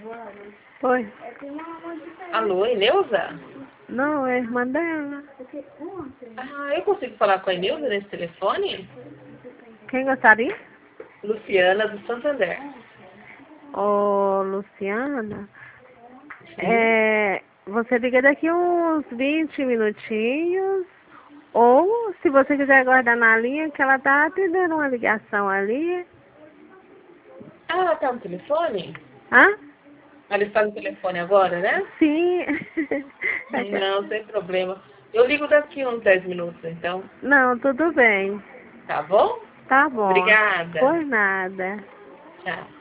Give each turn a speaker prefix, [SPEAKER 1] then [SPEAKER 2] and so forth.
[SPEAKER 1] Oi.
[SPEAKER 2] Alô, Eneuza?
[SPEAKER 1] Não, é irmã dela.
[SPEAKER 2] Eu consigo falar com a Eneuza nesse telefone?
[SPEAKER 1] Quem gostaria?
[SPEAKER 2] Luciana, do Santander.
[SPEAKER 1] Ô, Luciana.
[SPEAKER 2] Sim.
[SPEAKER 1] Você liga daqui uns 20 minutinhos. Ou, se você quiser guardar na linha, que ela tá atendendo uma ligação ali.
[SPEAKER 2] Ah, ela tá no telefone?
[SPEAKER 1] Hã?
[SPEAKER 2] Ela está no telefone agora, né?
[SPEAKER 1] Sim.
[SPEAKER 2] Não, sem problema. Eu ligo daqui uns 10 minutos, então.
[SPEAKER 1] Não, tudo bem.
[SPEAKER 2] Tá bom?
[SPEAKER 1] Tá bom.
[SPEAKER 2] Obrigada.
[SPEAKER 1] Por nada.
[SPEAKER 2] Tchau.